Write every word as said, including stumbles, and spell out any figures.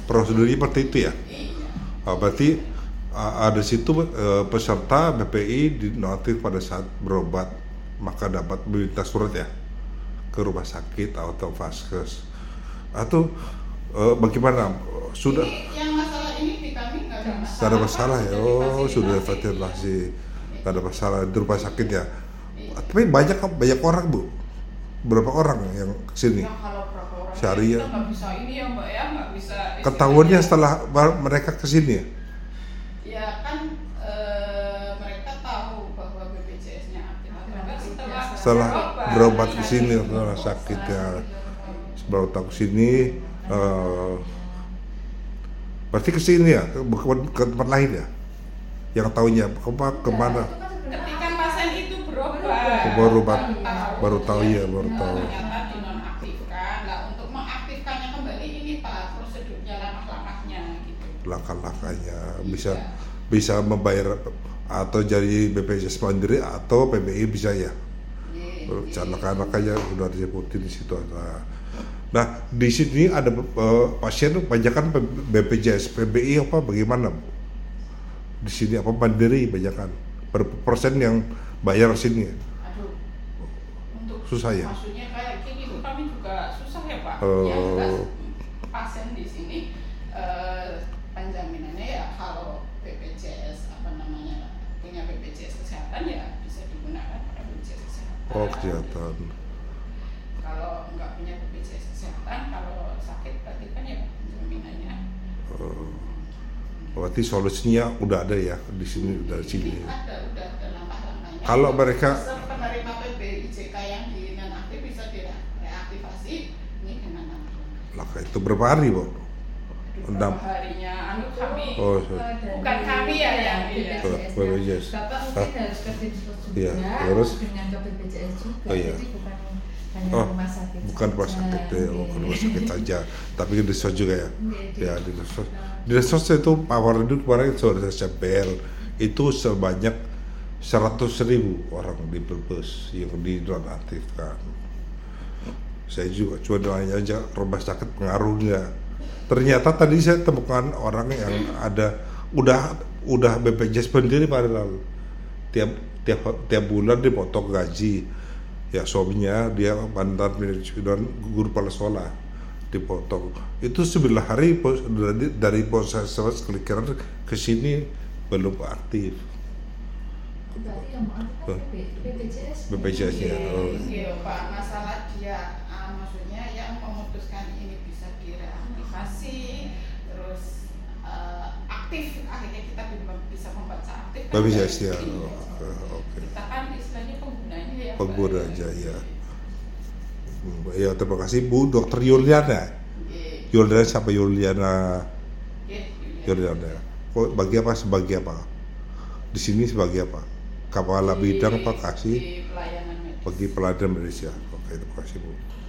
prosedurnya seperti itu ya. Iya. Oh, berarti uh, ada situ uh, peserta B P I dinonaktif pada saat berobat, maka dapat meminta surat ya ke rumah sakit atau vaskes. Atau uh, bagaimana? Sudah? Ini yang masalah ini di kami nggak ada masalah. Tidak ada masalah ya. Oh, sudah difasilitasi. fasilitasi. Tidak ada masalah di rumah sakit ya. Tapi banyak banyak orang Bu. Berapa orang yang kesini? Ya, kalau berapa orang Syariah. kita nggak bisa ini ya Mbak ya, nggak bisa. Ketahuannya setelah mereka kesini ya? Ya kan eh, mereka tahu bahwa B P J S-nya aktif atau enggak setelah Setelah berobat ke sini Iya. setelah sakit ya. Baru tahu ke sini. Uh, berarti ke sini ya, bukan ke tempat lain ya? Yang tahunya ke kemana? Ketika pasien itu berobat, Baru berobat, tahu, baru tahu ya, baru eh, tahu. ternyata dinonaktifkan. Nah untuk mengaktifkannya kembali ini Pak prosedurnya, langkah-langkahnya gitu. Langkah-langkahnya bisa bisa membayar atau jadi B P J S mandiri atau P B I bisa ya. Anak-anaknya udah disebutin di situ. Nah, nah di sini ada uh, pasien banyakan B P J S, P B I apa bagaimana Bu? Di sini apa mandiri banyakan? Berapa persen yang bayar sini? Aduh, untuk Susah ya? maksudnya kayak gini tuh kami juga susah ya Pak. Oh. Yang jelas pasien di sini eh, penjaminannya ya kalau B P J S apa namanya punya B P J S kesehatan ya bisa digunakan pada B P J S kesehatan. Oh kesehatan. Kalau nggak punya B P J S kesehatan, kalau sakit berarti kan ya penjaminannya. Uh, berarti solusinya udah ada ya di sini udah di sini. Ada, udah ada langkah-langkahnya. Kalau mereka penerima P B I J K yang di nonaktif bisa direaktivasi ini dengan langkah-langkah. Lah itu berapa hari Bu? Enam. Harinya anu kami Oh, sorry. bukan kami ya yang iya. Oh, B P J S. Bapak Hah? mungkin harus ke Dinsos juga, Iya, terus? dengan ke B P J S juga, Oh, iya. jadi bukan hanya Oh, rumah sakit bukan rumah saja. sakit ya, oh, bukan rumah sakit saja, tapi di Dinsos juga ya. Iya, Ya di- di Dinsos. Di Dinsos itu Pak Waridun kemarin sudah sampel itu sebanyak seratus ribu orang di Brebes yang dinonaktifkan. Saya juga cuma nanya aja rumah sakit pengaruh nggak. Ternyata tadi saya temukan orang yang ada udah udah B P J S sendiri pada lalu tiap tiap tiap bulan dipotong gaji ya suaminya dia mantan dan guru kepala sekolah dipotong itu sembilan hari pos- dari dari proses kelikiran ke sini belum aktif Berarti yang mau Oh. aktif B P J S. B P J S-nya. Oh. Iya Pak, masalah dia ah, maksudnya yang memutuskan ini bisa direaktivasi terus eh, aktif akhirnya kita bi- bisa membaca aktif B P J S ya. Iya. Oh, oke. Kita kan istilahnya penggunanya ya Pak. Pengguna aja ya. Hmm, ya terima kasih Bu Dokter Yuliana. Iya. Yuliana siapa Yuliana? Iya, iya. Yuliana. Kok bagi apa sebagai apa? Di sini sebagai apa? Kepala Di- bidang apa kasih di pelayanan medis. bagi pelayanan medis ya. Oke terima kasih Bu.